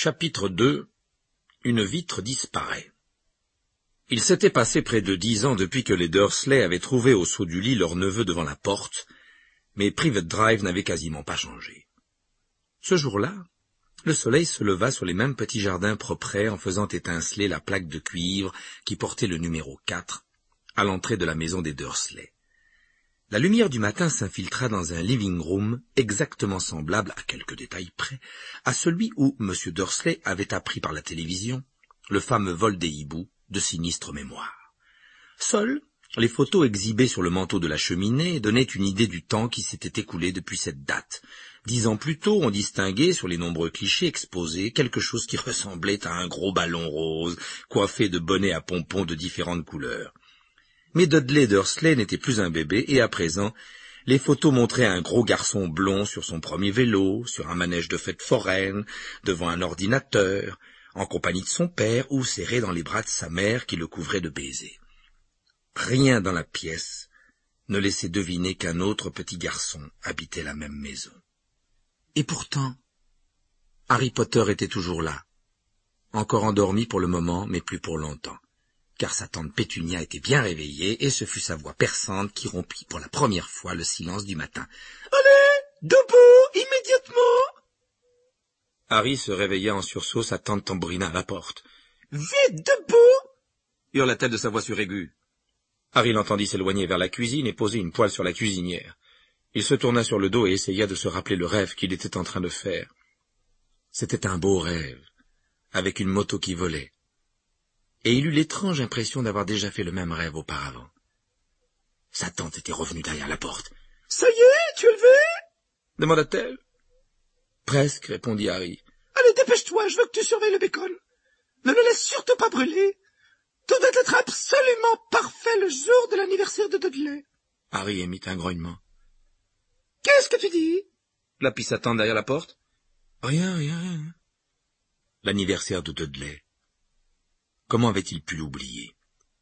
Chapitre 2. Une vitre disparaît. Il s'était passé près de 10 ans depuis que les Dursley avaient trouvé au saut du lit leur neveu devant la porte, mais Privet Drive n'avait quasiment pas changé. Ce jour-là, le soleil se leva sur les mêmes petits jardins proprets en faisant étinceler la plaque de cuivre qui portait le numéro 4 à l'entrée de la maison des Dursley. La lumière du matin s'infiltra dans un living room exactement semblable, à quelques détails près, à celui où M. Dursley avait appris par la télévision le fameux vol des hiboux de sinistre mémoire. Seules les photos exhibées sur le manteau de la cheminée donnaient une idée du temps qui s'était écoulé depuis cette date. 10 ans plus tôt, on distinguait sur les nombreux clichés exposés quelque chose qui ressemblait à un gros ballon rose, coiffé de bonnets à pompons de différentes couleurs. Mais Dudley Dursley n'était plus un bébé, et à présent, les photos montraient un gros garçon blond sur son premier vélo, sur un manège de fête foraine, devant un ordinateur, en compagnie de son père ou serré dans les bras de sa mère qui le couvrait de baisers. Rien dans la pièce ne laissait deviner qu'un autre petit garçon habitait la même maison. Et pourtant, Harry Potter était toujours là, encore endormi pour le moment, mais plus pour longtemps, car sa tante Pétunia était bien réveillée, et ce fut sa voix perçante qui rompit pour la première fois le silence du matin. « Allez, debout, immédiatement !» Harry se réveilla en sursaut, sa tante tambourina à la porte. « Vite, debout !» hurla-t-elle de sa voix suraiguë. Harry l'entendit s'éloigner vers la cuisine et poser une poêle sur la cuisinière. Il se tourna sur le dos et essaya de se rappeler le rêve qu'il était en train de faire. C'était un beau rêve, avec une moto qui volait. Et il eut l'étrange impression d'avoir déjà fait le même rêve auparavant. Sa tante était revenue derrière la porte. « Ça y est, tu es levé ?» demanda-t-elle. « Presque, » répondit Harry. « Allez, dépêche-toi, je veux que tu surveilles le bacon. Ne le laisse surtout pas brûler. Tout doit être absolument parfait le jour de l'anniversaire de Dudley. » Harry émit un grognement. « Qu'est-ce que tu dis ?» glapit sa tante derrière la porte. « Rien. » L'anniversaire de Dudley. Comment avait-il pu l'oublier?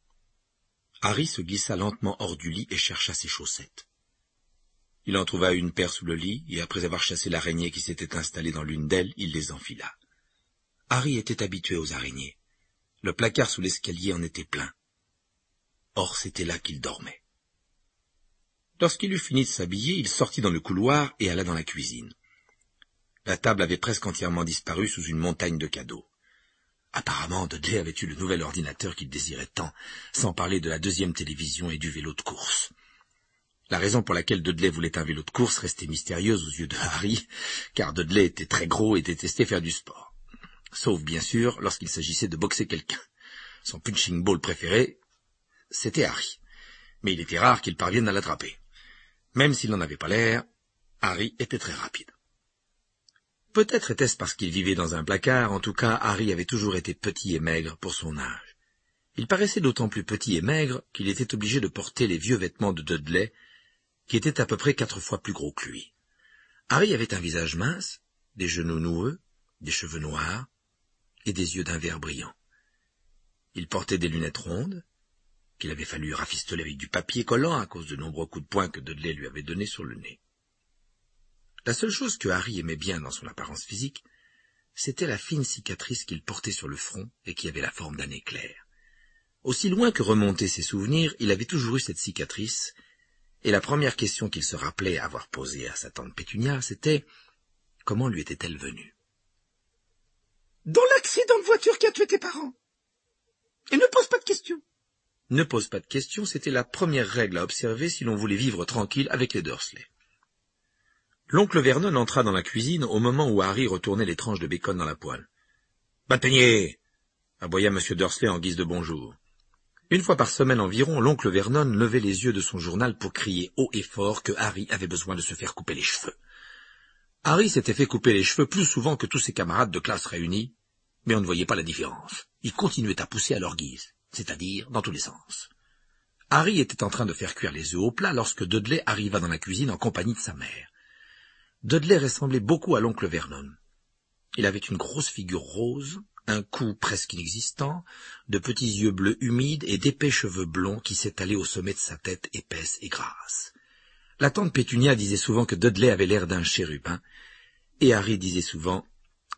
Harry se glissa lentement hors du lit et chercha ses chaussettes. Il en trouva une paire sous le lit, et après avoir chassé l'araignée qui s'était installée dans l'une d'elles, il les enfila. Harry était habitué aux araignées. Le placard sous l'escalier en était plein. Or, c'était là qu'il dormait. Lorsqu'il eut fini de s'habiller, il sortit dans le couloir et alla dans la cuisine. La table avait presque entièrement disparu sous une montagne de cadeaux. Apparemment, Dudley avait eu le nouvel ordinateur qu'il désirait tant, sans parler de la 2e télévision et du vélo de course. La raison pour laquelle Dudley voulait un vélo de course restait mystérieuse aux yeux de Harry, car Dudley était très gros et détestait faire du sport. Sauf, bien sûr, lorsqu'il s'agissait de boxer quelqu'un. Son punching ball préféré, c'était Harry. Mais il était rare qu'il parvienne à l'attraper. Même s'il n'en avait pas l'air, Harry était très rapide. Peut-être était-ce parce qu'il vivait dans un placard, en tout cas, Harry avait toujours été petit et maigre pour son âge. Il paraissait d'autant plus petit et maigre qu'il était obligé de porter les vieux vêtements de Dudley, qui étaient à peu près 4 fois plus gros que lui. Harry avait un visage mince, des genoux noueux, des cheveux noirs et des yeux d'un vert brillant. Il portait des lunettes rondes, qu'il avait fallu rafistoler avec du papier collant à cause de nombreux coups de poing que Dudley lui avait donnés sur le nez. La seule chose que Harry aimait bien dans son apparence physique, c'était la fine cicatrice qu'il portait sur le front et qui avait la forme d'un éclair. Aussi loin que remontaient ses souvenirs, il avait toujours eu cette cicatrice, et la première question qu'il se rappelait avoir posée à sa tante Pétunia, c'était « Comment lui était-elle venue ?» « Dans l'accident de voiture qui a tué tes parents. Et ne pose pas de questions. » Ne pose pas de questions, c'était la première règle à observer si l'on voulait vivre tranquille avec les Dursley. L'oncle Vernon entra dans la cuisine au moment où Harry retournait les tranches de bacon dans la poêle. « Pas de peigné !» aboya M. Dursley en guise de bonjour. Une fois par semaine environ, l'oncle Vernon levait les yeux de son journal pour crier haut et fort que Harry avait besoin de se faire couper les cheveux. Harry s'était fait couper les cheveux plus souvent que tous ses camarades de classe réunis, mais on ne voyait pas la différence. Ils continuaient à pousser à leur guise, c'est-à-dire dans tous les sens. Harry était en train de faire cuire les œufs au plat lorsque Dudley arriva dans la cuisine en compagnie de sa mère. Dudley ressemblait beaucoup à l'oncle Vernon. Il avait une grosse figure rose, un cou presque inexistant, de petits yeux bleus humides et d'épais cheveux blonds qui s'étalaient au sommet de sa tête épaisse et grasse. La tante Pétunia disait souvent que Dudley avait l'air d'un chérubin, et Harry disait souvent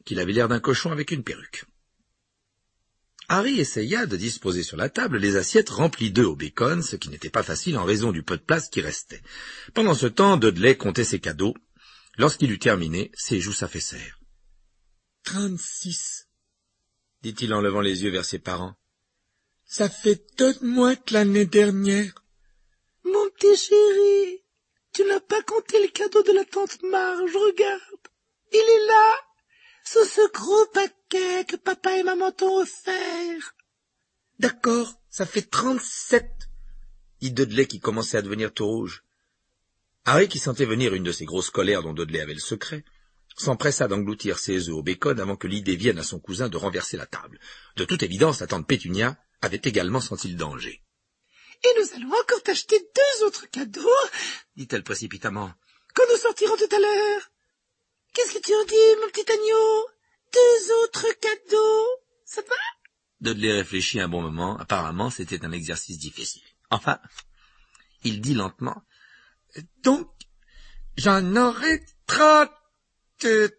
qu'il avait l'air d'un cochon avec une perruque. Harry essaya de disposer sur la table les assiettes remplies d'œufs au bacon, ce qui n'était pas facile en raison du peu de place qui restait. Pendant ce temps, Dudley comptait ses cadeaux. Lorsqu'il eut terminé, ses joues s'affaissèrent. « 36, dit-il en levant les yeux vers ses parents. « Ça fait 2 mois que l'année dernière. »« Mon petit chéri, tu n'as pas compté le cadeau de la tante Marge, regarde. Il est là, sous ce gros paquet que papa et maman t'ont offert. »« D'accord, ça fait 37, dit Dudley qui commençait à devenir tout rouge. Harry, qui sentait venir une de ces grosses colères dont Dudley avait le secret, s'empressa d'engloutir ses œufs au bacon avant que l'idée vienne à son cousin de renverser la table. De toute évidence, la tante Pétunia avait également senti le danger. « Et nous allons encore t'acheter 2 autres cadeaux, dit-elle précipitamment, quand nous sortirons tout à l'heure. Qu'est-ce que tu en dis, mon petit agneau? 2 autres cadeaux, ça te va ?» Dudley réfléchit un bon moment. Apparemment, c'était un exercice difficile. Enfin, il dit lentement, « Donc, j'en aurai 39,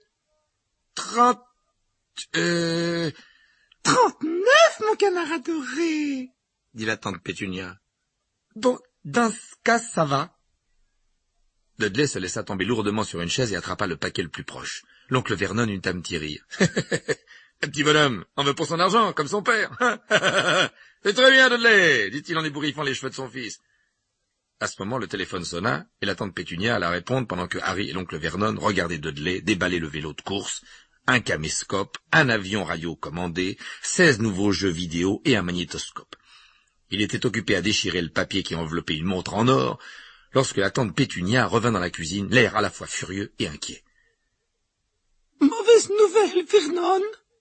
mon canard adoré, dit la tante Pétunia. Bon, dans ce cas, ça va. » Dudley se laissa tomber lourdement sur une chaise et attrapa le paquet le plus proche. L'oncle Vernon eut un petit rire. « Un petit bonhomme, en veut pour son argent, comme son père. C'est très bien, Dudley, dit-il en ébouriffant les cheveux de son fils. À ce moment, le téléphone sonna, et la tante Pétunia alla répondre pendant que Harry et l'oncle Vernon regardaient Dudley déballer le vélo de course, un caméscope, un avion radio commandé, 16 nouveaux jeux vidéo et un magnétoscope. Il était occupé à déchirer le papier qui enveloppait une montre en or, lorsque la tante Pétunia revint dans la cuisine, l'air à la fois furieux et inquiet. « Mauvaise nouvelle, Vernon.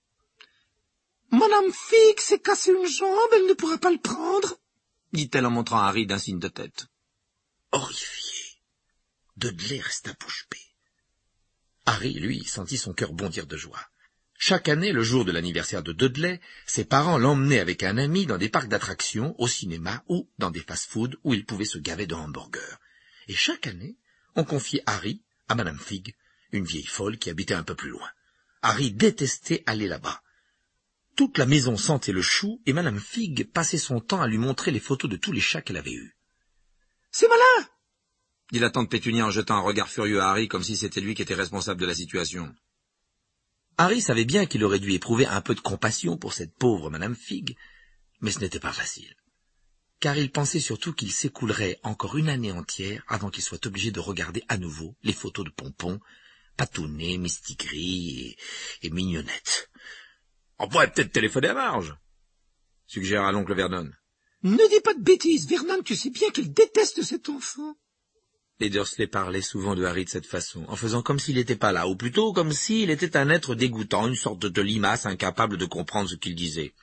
Madame Fig s'est cassé une jambe, elle ne pourra pas le prendre, dit-elle en montrant à Harry d'un signe de tête. Horrifié, Dudley resta bouche bée. Harry, lui, sentit son cœur bondir de joie. Chaque année, le jour de l'anniversaire de Dudley, ses parents l'emmenaient avec un ami dans des parcs d'attractions, au cinéma ou dans des fast-foods où il pouvait se gaver de hamburgers. Et chaque année, on confiait Harry à Madame Fig, une vieille folle qui habitait un peu plus loin. Harry détestait aller là-bas. Toute la maison sentait le chou et Madame Fig passait son temps à lui montrer les photos de tous les chats qu'elle avait eus. « C'est malin !» dit la tante Pétunia en jetant un regard furieux à Harry comme si c'était lui qui était responsable de la situation. Harry savait bien qu'il aurait dû éprouver un peu de compassion pour cette pauvre Madame Fig, mais ce n'était pas facile, car il pensait surtout qu'il s'écoulerait encore une année entière avant qu'il soit obligé de regarder à nouveau les photos de Pompon, Patounet, Mistigris et Mignonnette. « On pourrait peut-être téléphoner à Marge, » suggéra l'oncle Vernon. « Ne dis pas de bêtises, Vernon, tu sais bien qu'il déteste cet enfant. » Les Dursley parlaient souvent de Harry de cette façon, en faisant comme s'il n'était pas là, ou plutôt comme s'il était un être dégoûtant, une sorte de limace incapable de comprendre ce qu'il disait.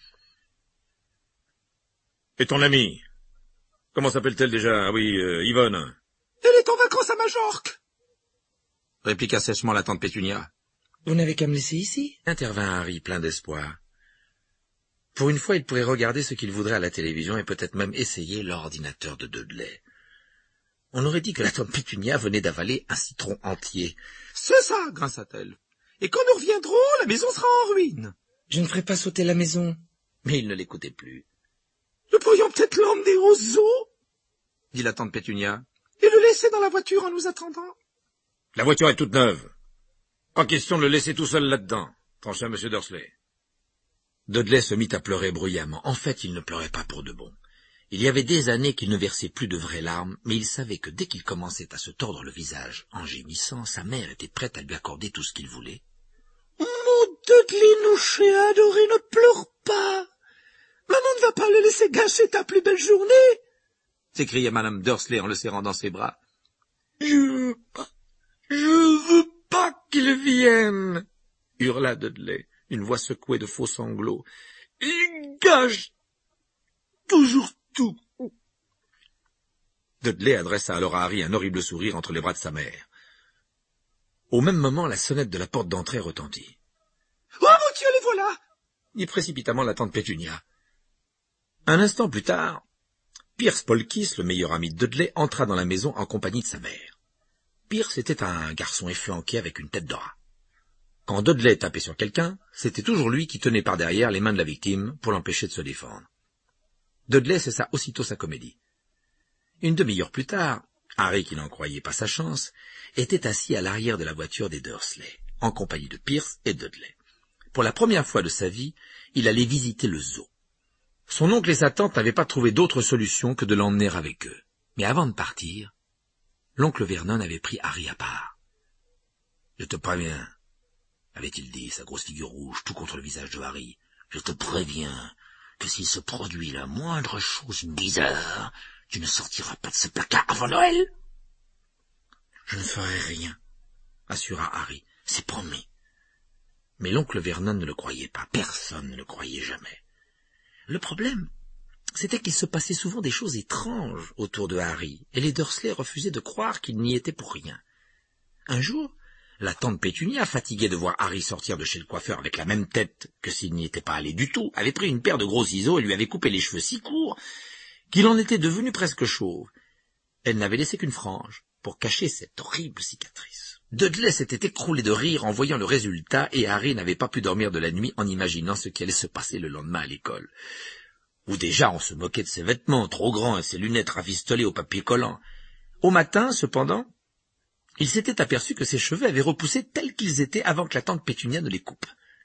« Et ton amie? Comment s'appelle-t-elle déjà? Ah oui, Yvonne. »« Elle est en vacances à Majorque, » répliqua sèchement la tante Pétunia. « Vous n'avez qu'à me laisser ici, » intervint Harry, plein d'espoir. Pour une fois, il pourrait regarder ce qu'il voudrait à la télévision et peut-être même essayer l'ordinateur de Dudley. On aurait dit que la tante Pétunia venait d'avaler un citron entier. « C'est ça, grinça-t-elle. Et quand nous reviendrons, la maison sera en ruine. »« Je ne ferai pas sauter la maison. » Mais il ne l'écoutait plus. « Nous pourrions peut-être l'emmener au zoo, » dit la tante Pétunia, « et le laisser dans la voiture en nous attendant. »« La voiture est toute neuve. Pas question de le laisser tout seul là-dedans, » trancha M. Dursley. Dudley se mit à pleurer bruyamment. En fait, il ne pleurait pas pour de bon. Il y avait des années qu'il ne versait plus de vraies larmes, mais il savait que dès qu'il commençait à se tordre le visage, en gémissant, sa mère était prête à lui accorder tout ce qu'il voulait. « Mon Dudley, mon chien adoré, ne pleure pas. Maman ne va pas le laisser gâcher ta plus belle journée, » s'écria Madame Dursley en le serrant dans ses bras. « Je veux pas qu'il vienne, » hurla Dudley, une voix secouée de faux sanglots. « Il gâche toujours tout. » Dudley adressa alors à Harry un horrible sourire entre les bras de sa mère. Au même moment, la sonnette de la porte d'entrée retentit. « Oh mon Dieu, les voilà !» dit précipitamment la tante Pétunia. Un instant plus tard, Pierce Polkiss, le meilleur ami de Dudley, entra dans la maison en compagnie de sa mère. Pierce était un garçon efflanqué avec une tête de rat. Quand Dudley tapait sur quelqu'un, c'était toujours lui qui tenait par derrière les mains de la victime pour l'empêcher de se défendre. Dudley cessa aussitôt sa comédie. Une demi-heure plus tard, Harry, qui n'en croyait pas sa chance, était assis à l'arrière de la voiture des Dursley, en compagnie de Pierce et Dudley. Pour la première fois de sa vie, il allait visiter le zoo. Son oncle et sa tante n'avaient pas trouvé d'autre solution que de l'emmener avec eux. Mais avant de partir, l'oncle Vernon avait pris Harry à part. « Je te préviens, » avait-il dit, sa grosse figure rouge, tout contre le visage de Harry. « Je te préviens que s'il se produit la moindre chose bizarre, tu ne sortiras pas de ce placard avant Noël. » « Je ne ferai rien, » assura Harry. « C'est promis. » Mais l'oncle Vernon ne le croyait pas. Personne ne le croyait jamais. Le problème, c'était qu'il se passait souvent des choses étranges autour de Harry, et les Dursley refusaient de croire qu'il n'y était pour rien. Un jour, la tante Pétunia, fatiguée de voir Harry sortir de chez le coiffeur avec la même tête que s'il n'y était pas allé du tout, avait pris une paire de gros ciseaux et lui avait coupé les cheveux si courts qu'il en était devenu presque chauve. Elle n'avait laissé qu'une frange pour cacher cette horrible cicatrice. Dudley s'était écroulé de rire en voyant le résultat, et Harry n'avait pas pu dormir de la nuit en imaginant ce qui allait se passer le lendemain à l'école. Où déjà on se moquait de ses vêtements trop grands et ses lunettes rafistolées au papier collant. Au matin, cependant, il s'était aperçu que ses cheveux avaient repoussé tels qu'ils étaient avant que la tante Pétunia ne les coupe.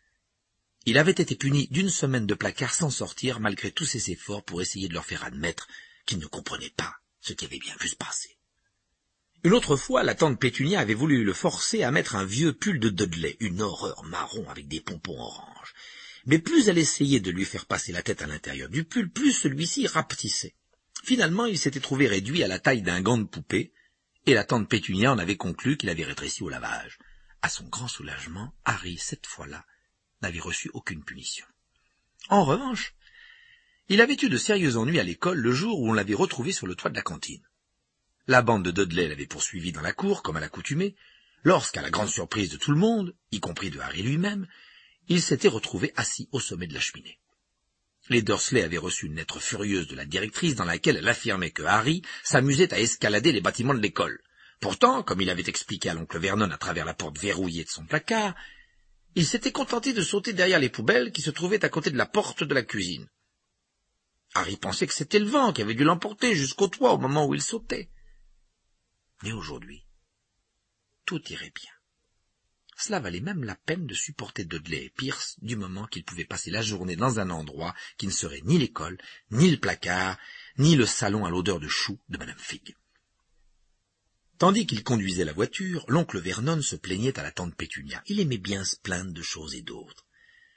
Il avait été puni d'1 semaine de placard sans sortir, malgré tous ses efforts pour essayer de leur faire admettre qu'il ne comprenait pas ce qui avait bien vu se passer. Une autre fois, la tante Pétunia avait voulu le forcer à mettre un vieux pull de Dudley, une horreur marron avec des pompons orange. Mais plus elle essayait de lui faire passer la tête à l'intérieur du pull, plus celui-ci rapetissait. Finalement, il s'était trouvé réduit à la taille d'un gant de poupée, et la tante Pétunia en avait conclu qu'il avait rétréci au lavage. À son grand soulagement, Harry, cette fois-là, n'avait reçu aucune punition. En revanche, il avait eu de sérieux ennuis à l'école le jour où on l'avait retrouvé sur le toit de la cantine. La bande de Dudley l'avait poursuivi dans la cour, comme à l'accoutumée, lorsqu'à la grande surprise de tout le monde, y compris de Harry lui-même, il s'était retrouvé assis au sommet de la cheminée. Les Dursley avaient reçu une lettre furieuse de la directrice dans laquelle elle affirmait que Harry s'amusait à escalader les bâtiments de l'école. Pourtant, comme il avait expliqué à l'oncle Vernon à travers la porte verrouillée de son placard, il s'était contenté de sauter derrière les poubelles qui se trouvaient à côté de la porte de la cuisine. Harry pensait que c'était le vent qui avait dû l'emporter jusqu'au toit au moment où il sautait. Mais aujourd'hui, tout irait bien. Cela valait même la peine de supporter Dudley et Pierce du moment qu'ils pouvaient passer la journée dans un endroit qui ne serait ni l'école, ni le placard, ni le salon à l'odeur de choux de Madame Figg. Tandis qu'il conduisait la voiture, l'oncle Vernon se plaignait à la tante Pétunia. Il aimait bien se plaindre de choses et d'autres.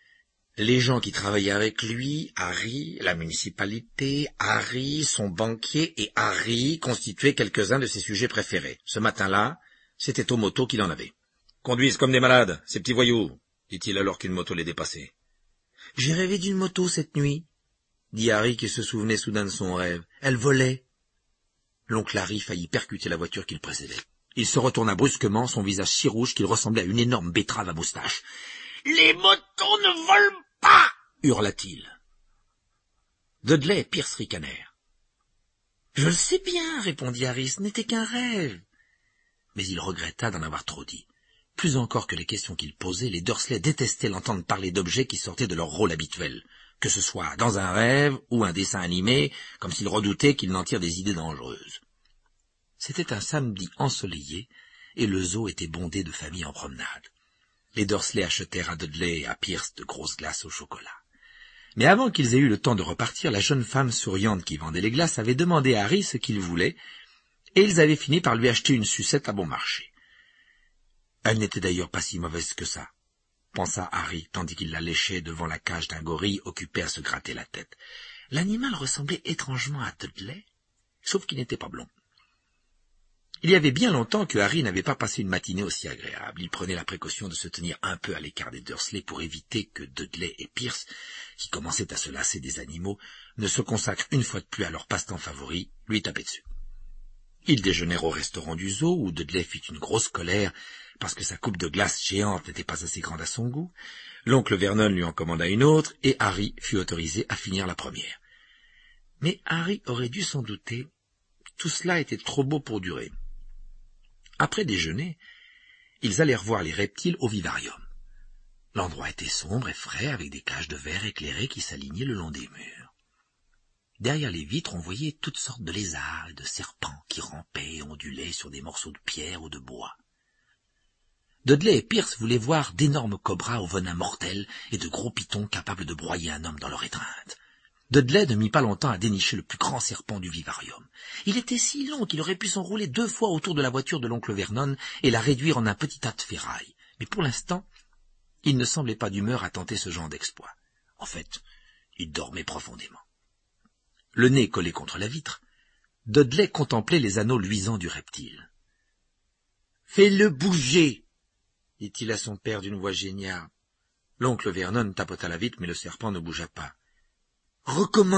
Les gens qui travaillaient avec lui, Harry, la municipalité, Harry, son banquier et Harry constituaient quelques-uns de ses sujets préférés. Ce matin-là, c'était aux motos qu'il en avait. « Conduisent comme des malades, ces petits voyous », dit-il alors qu'une moto les dépassait. « J'ai rêvé d'une moto cette nuit, » dit Harry qui se souvenait soudain de son rêve. « Elle volait. » L'oncle Harry faillit percuter la voiture qu'il précédait. Il se retourna brusquement, son visage si rouge qu'il ressemblait à une énorme betterave à moustache. « Les motos ne volent pas !» hurla-t-il. Dudley et Pierce ricanèrent. « Je le sais bien, » répondit Harry, « ce n'était qu'un rêve. » Mais il regretta d'en avoir trop dit. Plus encore que les questions qu'il posait, les Dursley détestaient l'entendre parler d'objets qui sortaient de leur rôle habituel, que ce soit dans un rêve ou un dessin animé, comme s'ils redoutaient qu'ils n'en tirent des idées dangereuses. C'était un samedi ensoleillé, et le zoo était bondé de familles en promenade. Les Dursley achetèrent à Dudley et à Pierce de grosses glaces au chocolat. Mais avant qu'ils aient eu le temps de repartir, la jeune femme souriante qui vendait les glaces avait demandé à Harry ce qu'il voulait, et ils avaient fini par lui acheter une sucette à bon marché. Elle n'était d'ailleurs pas si mauvaise que ça, pensa Harry, tandis qu'il la léchait devant la cage d'un gorille occupé à se gratter la tête. L'animal ressemblait étrangement à Dudley, sauf qu'il n'était pas blond. Il y avait bien longtemps que Harry n'avait pas passé une matinée aussi agréable. Il prenait la précaution de se tenir un peu à l'écart des Dursley pour éviter que Dudley et Pierce, qui commençaient à se lasser des animaux, ne se consacrent une fois de plus à leur passe-temps favori, lui taper dessus. Ils déjeunèrent au restaurant du zoo, où Dudley fit une grosse colère parce que sa coupe de glace géante n'était pas assez grande à son goût. L'oncle Vernon lui en commanda une autre, et Harry fut autorisé à finir la première. Mais Harry aurait dû s'en douter. Tout cela était trop beau pour durer. Après déjeuner, ils allèrent voir les reptiles au vivarium. L'endroit était sombre et frais, avec des cages de verre éclairées qui s'alignaient le long des murs. Derrière les vitres, on voyait toutes sortes de lézards et de serpents qui rampaient et ondulaient sur des morceaux de pierre ou de bois. Dudley et Pierce voulaient voir d'énormes cobras au venin mortel et de gros pitons capables de broyer un homme dans leur étreinte. Dudley ne mit pas longtemps à dénicher le plus grand serpent du vivarium. Il était si long qu'il aurait pu s'enrouler 2 fois autour de la voiture de l'oncle Vernon et la réduire en un petit tas de ferraille. Mais pour l'instant, il ne semblait pas d'humeur à tenter ce genre d'exploit. En fait, il dormait profondément. Le nez collé contre la vitre, Dudley contemplait les anneaux luisants du reptile. « Fais-le bouger !» dit-il à son père d'une voix géniale. L'oncle Vernon tapota la vitre, mais le serpent ne bougea pas. « Recommence !»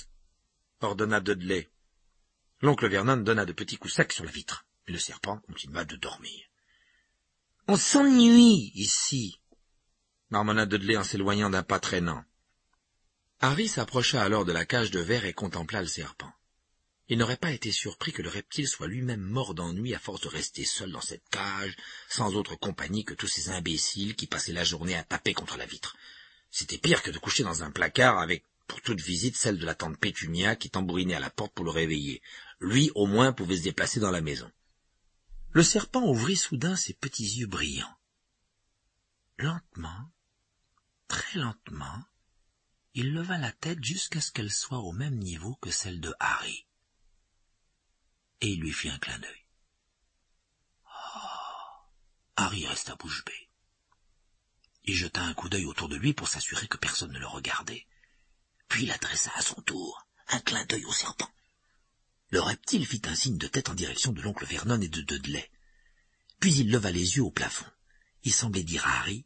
ordonna Dudley. L'oncle Vernon donna de petits coups secs sur la vitre, mais le serpent continua de dormir. « On s'ennuie ici !» marmonna Dudley en s'éloignant d'un pas traînant. Harry s'approcha alors de la cage de verre et contempla le serpent. Il n'aurait pas été surpris que le reptile soit lui-même mort d'ennui à force de rester seul dans cette cage, sans autre compagnie que tous ces imbéciles qui passaient la journée à taper contre la vitre. C'était pire que de coucher dans un placard avec, pour toute visite, celle de la tante Pétunia qui tambourinait à la porte pour le réveiller. Lui, au moins, pouvait se déplacer dans la maison. Le serpent ouvrit soudain ses petits yeux brillants. Lentement, très lentement, il leva la tête jusqu'à ce qu'elle soit au même niveau que celle de Harry. Et il lui fit un clin d'œil. Oh, Harry resta bouche bée. Il jeta un coup d'œil autour de lui pour s'assurer que personne ne le regardait. Puis il adressa à son tour un clin d'œil au serpent. Le reptile fit un signe de tête en direction de l'oncle Vernon et de Dudley. Puis il leva les yeux au plafond. Il semblait dire à Harry,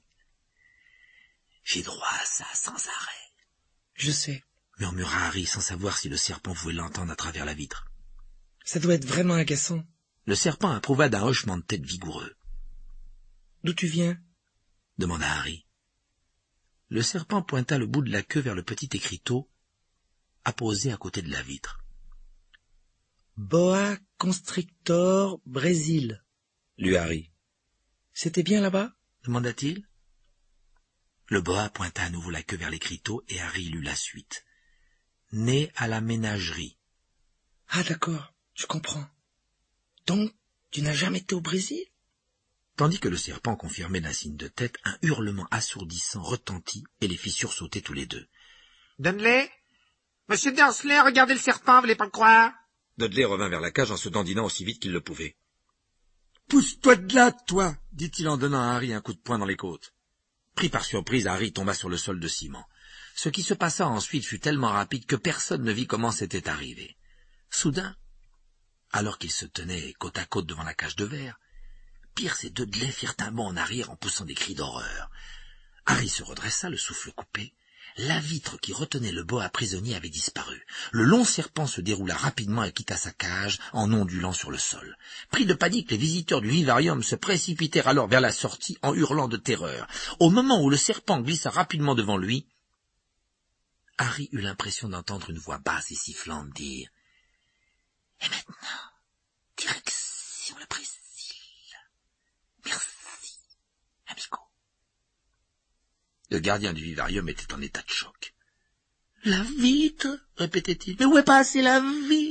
« J'ai droit à ça sans arrêt. »« Je sais, » murmura Harry sans savoir si le serpent pouvait l'entendre à travers la vitre. Ça doit être vraiment agaçant. Le serpent approuva d'un hochement de tête vigoureux. « D'où tu viens ?» demanda Harry. Le serpent pointa le bout de la queue vers le petit écriteau apposé à côté de la vitre. « Boa constrictor Brésil, » lut Harry. « C'était bien là-bas ?» demanda-t-il. Le boa pointa à nouveau la queue vers l'écriteau et Harry lut la suite. « Né à la ménagerie. »« Ah d'accord, je comprends. Donc, tu n'as jamais été au Brésil ?» Tandis que le serpent confirmait d'un signe de tête, un hurlement assourdissant retentit et les fit sursauter tous les deux. « Dudley, Monsieur Dursley, regardez le serpent, vous voulez pas le croire ?» Dudley revint vers la cage en se dandinant aussi vite qu'il le pouvait. « Pousse-toi de là, toi !» dit-il en donnant à Harry un coup de poing dans les côtes. Pris par surprise, Harry tomba sur le sol de ciment. Ce qui se passa ensuite fut tellement rapide que personne ne vit comment c'était arrivé. Soudain, alors qu'ils se tenaient côte à côte devant la cage de verre, Pierce et Dudley firent un bond en arrière en poussant des cris d'horreur. Harry se redressa, le souffle coupé. La vitre qui retenait le boa prisonnier avait disparu. Le long serpent se déroula rapidement et quitta sa cage en ondulant sur le sol. Pris de panique, les visiteurs du vivarium se précipitèrent alors vers la sortie en hurlant de terreur. Au moment où le serpent glissa rapidement devant lui, Harry eut l'impression d'entendre une voix basse et sifflante dire « Et maintenant, direction le Brésil. Merci, amigo. » Le gardien du vivarium était en état de choc. « La vitre » répétait-il. « Mais où est passée la vitre ?»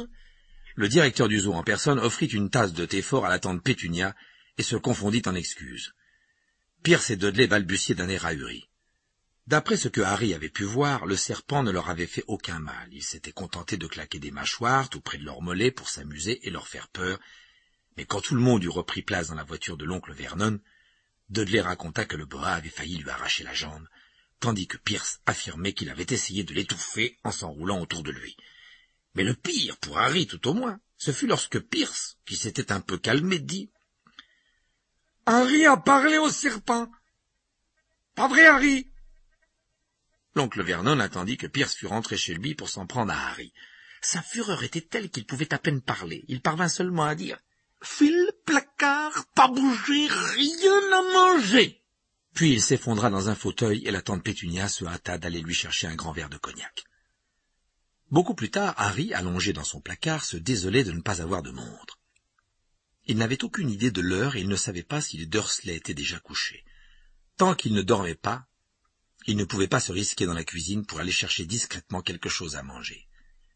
Le directeur du zoo en personne offrit une tasse de thé fort à la tante Pétunia et se confondit en excuses. Pierce et Dudley balbutiaient d'un air ahuri. D'après ce que Harry avait pu voir, le serpent ne leur avait fait aucun mal. Il s'était contenté de claquer des mâchoires tout près de leurs mollets pour s'amuser et leur faire peur. Mais quand tout le monde eut repris place dans la voiture de l'oncle Vernon, Dudley raconta que le boa avait failli lui arracher la jambe, tandis que Pierce affirmait qu'il avait essayé de l'étouffer en s'enroulant autour de lui. Mais le pire, pour Harry tout au moins, ce fut lorsque Pierce, qui s'était un peu calmé, dit « Harry a parlé au serpent. Pas vrai, Harry ?» L'oncle Vernon attendit que Pierce fût rentré chez lui pour s'en prendre à Harry. Sa fureur était telle qu'il pouvait à peine parler. Il parvint seulement à dire « File, placard, pas bouger, rien à manger !» Puis il s'effondra dans un fauteuil et la tante Pétunia se hâta d'aller lui chercher un grand verre de cognac. Beaucoup plus tard, Harry, allongé dans son placard, se désolait de ne pas avoir de montre. Il n'avait aucune idée de l'heure et il ne savait pas si les Dursley étaient déjà couchés. Tant qu'il ne dormait pas, il ne pouvait pas se risquer dans la cuisine pour aller chercher discrètement quelque chose à manger.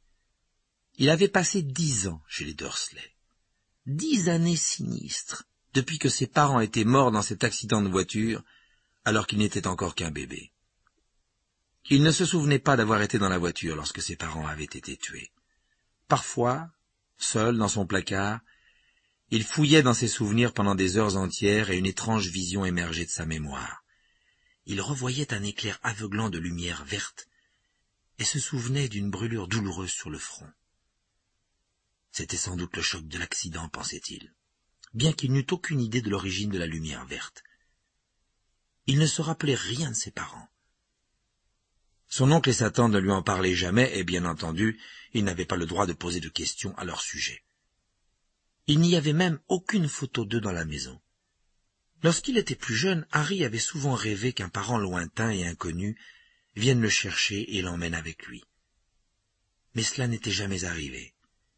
Il avait passé 10 ans chez les Dursley. 10 années sinistres, depuis que ses parents étaient morts dans cet accident de voiture, alors qu'il n'était encore qu'un bébé. Il ne se souvenait pas d'avoir été dans la voiture lorsque ses parents avaient été tués. Parfois, seul dans son placard, il fouillait dans ses souvenirs pendant des heures entières et une étrange vision émergeait de sa mémoire. Il revoyait un éclair aveuglant de lumière verte et se souvenait d'une brûlure douloureuse sur le front. C'était sans doute le choc de l'accident, pensait-il, bien qu'il n'eût aucune idée de l'origine de la lumière verte. Il ne se rappelait rien de ses parents. Son oncle et sa tante ne lui en parlaient jamais, et bien entendu, il n'avait pas le droit de poser de questions à leur sujet. Il n'y avait même aucune photo d'eux dans la maison. Lorsqu'il était plus jeune, Harry avait souvent rêvé qu'un parent lointain et inconnu vienne le chercher et l'emmène avec lui. Mais cela n'était jamais arrivé.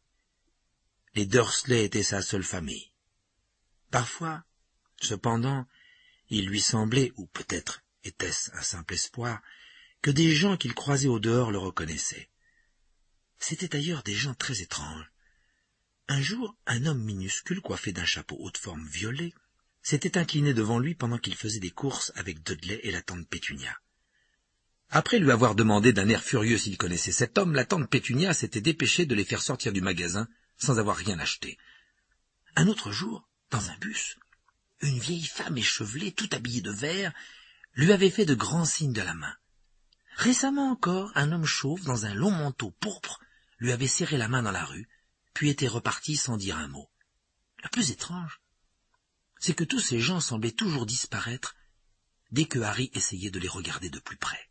Les Dursley étaient sa seule famille. Parfois, cependant, il lui semblait, ou peut-être était-ce un simple espoir, que des gens qu'il croisait au dehors le reconnaissaient. C'étaient d'ailleurs des gens très étranges. Un jour, un homme minuscule coiffé d'un chapeau haut de forme violet s'était incliné devant lui pendant qu'il faisait des courses avec Dudley et la tante Pétunia. Après lui avoir demandé d'un air furieux s'il connaissait cet homme, la tante Pétunia s'était dépêchée de les faire sortir du magasin sans avoir rien acheté. Un autre jour, dans un bus, une vieille femme échevelée, tout habillée de vert, lui avait fait de grands signes de la main. Récemment encore, un homme chauve dans un long manteau pourpre lui avait serré la main dans la rue, puis était reparti sans dire un mot. Le plus étrange, c'est que tous ces gens semblaient toujours disparaître dès que Harry essayait de les regarder de plus près.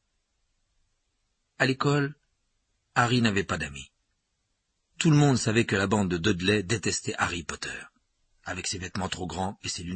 À l'école, Harry n'avait pas d'amis. Tout le monde savait que la bande de Dudley détestait Harry Potter, avec ses vêtements trop grands et ses lunettes